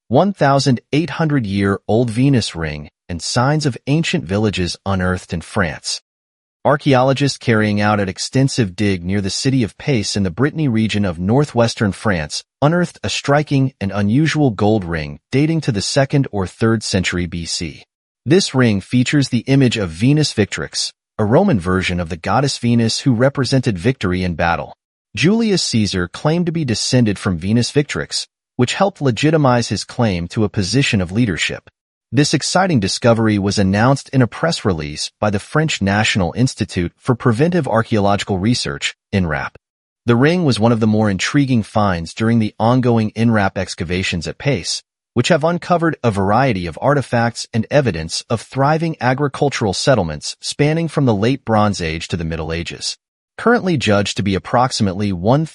1,800-year-old Venus ring, and signs of ancient villages unearthed in France. Archaeologists carrying out an extensive dig near the city of Pace in the Brittany region of northwestern France unearthed a striking and unusual gold ring dating to the 2nd or 3rd century BC. This ring features the image of Venus Victrix, a Roman version of the goddess Venus who represented victory in battle. Julius Caesar claimed to be descended from Venus Victrix, which helped legitimize his claim to a position of leadership. This exciting discovery was announced in a press release by the French National Institute for Preventive Archaeological Research, INRAP. The ring was one of the more intriguing finds during the ongoing INRAP excavations at Pace, which have uncovered a variety of artifacts and evidence of thriving agricultural settlements spanning from the Late Bronze Age to the Middle Ages. Currently judged to be approximately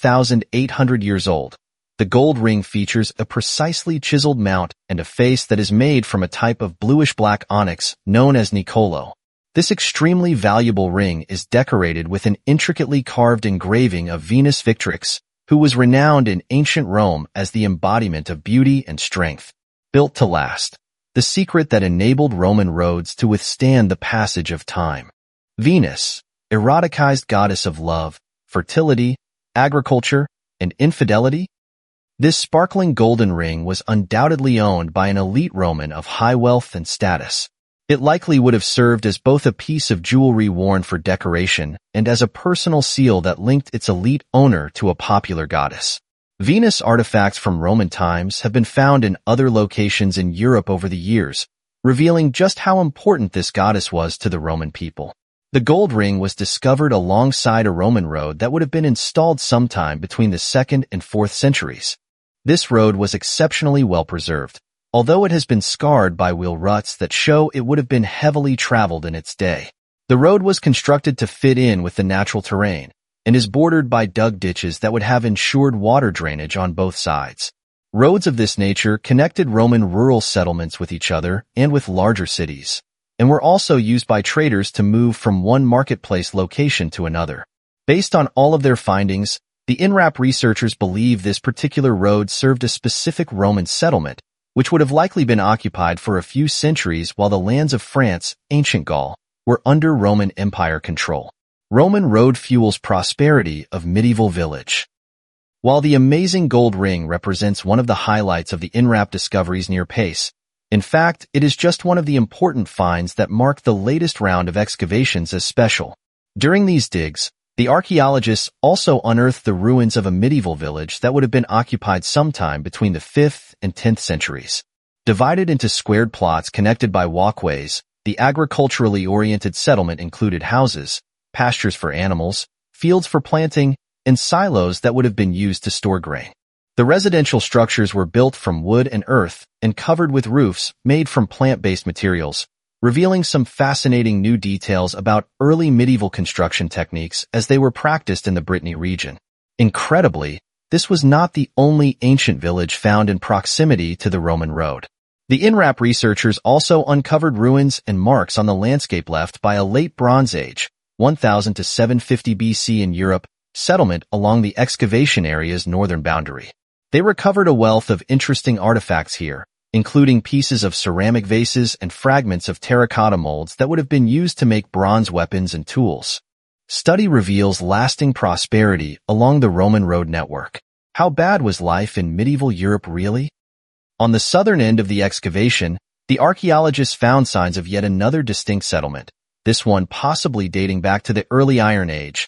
1,800 years old, the gold ring features a precisely chiseled mount and a face that is made from a type of bluish-black onyx known as Nicolo. This extremely valuable ring is decorated with an intricately carved engraving of Venus Victrix, who was renowned in ancient Rome as the embodiment of beauty and strength. Built to last, the secret that enabled Roman roads to withstand the passage of time. Venus, eroticized goddess of love, fertility, agriculture, and infidelity? This sparkling golden ring was undoubtedly owned by an elite Roman of high wealth and status. It likely would have served as both a piece of jewelry worn for decoration and as a personal seal that linked its elite owner to a popular goddess. Venus artifacts from Roman times have been found in other locations in Europe over the years, revealing just how important this goddess was to the Roman people. The gold ring was discovered alongside a Roman road that would have been installed sometime between the 2nd and 4th centuries. This road was exceptionally well preserved, although it has been scarred by wheel ruts that show it would have been heavily traveled in its day. The road was constructed to fit in with the natural terrain and is bordered by dug ditches that would have ensured water drainage on both sides. Roads of this nature connected Roman rural settlements with each other and with larger cities, and were also used by traders to move from one marketplace location to another. Based on all of their findings, the INRAP researchers believe this particular road served a specific Roman settlement, which would have likely been occupied for a few centuries while the lands of France, ancient Gaul, were under Roman Empire control. Roman road fuels prosperity of medieval village. While the amazing gold ring represents one of the highlights of the INRAP discoveries near Pace, in fact, it is just one of the important finds that mark the latest round of excavations as special. During these digs, the archaeologists also unearthed the ruins of a medieval village that would have been occupied sometime between the 5th and 10th centuries. Divided into squared plots connected by walkways, the agriculturally oriented settlement included houses, pastures for animals, fields for planting, and silos that would have been used to store grain. The residential structures were built from wood and earth and covered with roofs made from plant-based materials, revealing some fascinating new details about early medieval construction techniques as they were practiced in the Brittany region. Incredibly, this was not the only ancient village found in proximity to the Roman road. The INRAP researchers also uncovered ruins and marks on the landscape left by a late Bronze Age, 1000 to 750 BC in Europe, settlement along the excavation area's northern boundary. They recovered a wealth of interesting artifacts here, including pieces of ceramic vases and fragments of terracotta molds that would have been used to make bronze weapons and tools. Study reveals lasting prosperity along the Roman road network. How bad was life in medieval Europe really? On the southern end of the excavation, the archaeologists found signs of yet another distinct settlement, this one possibly dating back to the early Iron Age,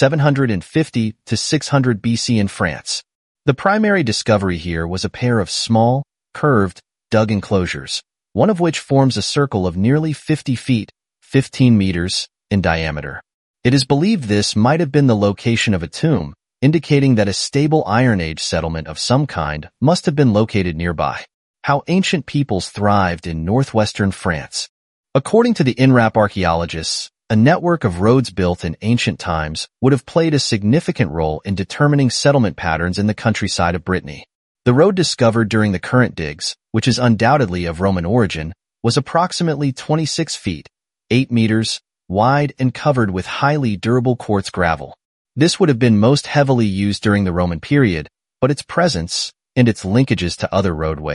750 to 600 BC in France. The primary discovery here was a pair of small, curved, dug enclosures, one of which forms a circle of nearly 50 feet, 15 meters, in diameter. It is believed this might have been the location of a tomb, indicating that a stable Iron Age settlement of some kind must have been located nearby. How ancient peoples thrived in northwestern France. According to the INRAP archaeologists, a network of roads built in ancient times would have played a significant role in determining settlement patterns in the countryside of Brittany. The road discovered during the current digs, which is undoubtedly of Roman origin, was approximately 26 feet, 8 meters, wide and covered with highly durable quartz gravel. This would have been most heavily used during the Roman period, but its presence, and its linkages to other roadways,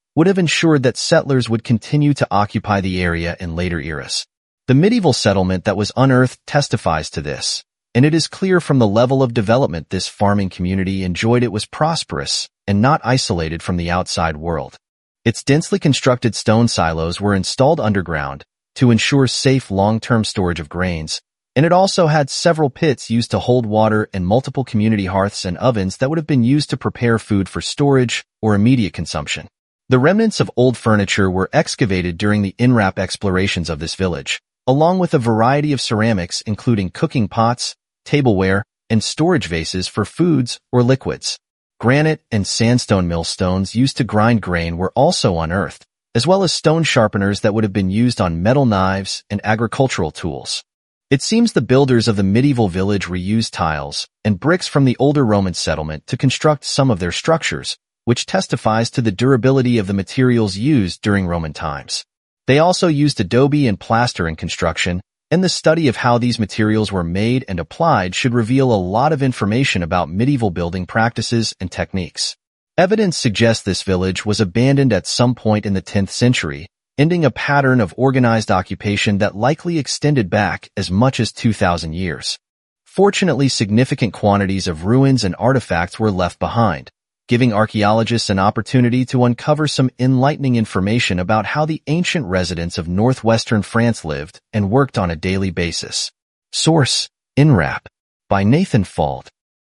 would have ensured that settlers would continue to occupy the area in later eras. The medieval settlement that was unearthed testifies to this, and it is clear from the level of development this farming community enjoyed it was prosperous and not isolated from the outside world. Its densely constructed stone silos were installed underground to ensure safe long-term storage of grains, and it also had several pits used to hold water and multiple community hearths and ovens that would have been used to prepare food for storage or immediate consumption. The remnants of old furniture were excavated during the INRAP explorations of this village, along with a variety of ceramics including cooking pots, tableware, and storage vases for foods or liquids. Granite and sandstone millstones used to grind grain were also unearthed, as well as stone sharpeners that would have been used on metal knives and agricultural tools. It seems the builders of the medieval village reused tiles and bricks from the older Roman settlement to construct some of their structures, which testifies to the durability of the materials used during Roman times. They also used adobe and plaster in construction, and the study of how these materials were made and applied should reveal a lot of information about medieval building practices and techniques. Evidence suggests this village was abandoned at some point in the 10th century, ending a pattern of organized occupation that likely extended back as much as 2,000 years. Fortunately, significant quantities of ruins and artifacts were left behind, giving archaeologists an opportunity to uncover some enlightening information about how the ancient residents of northwestern France lived and worked on a daily basis. Source: INRAP by Nathan Fald.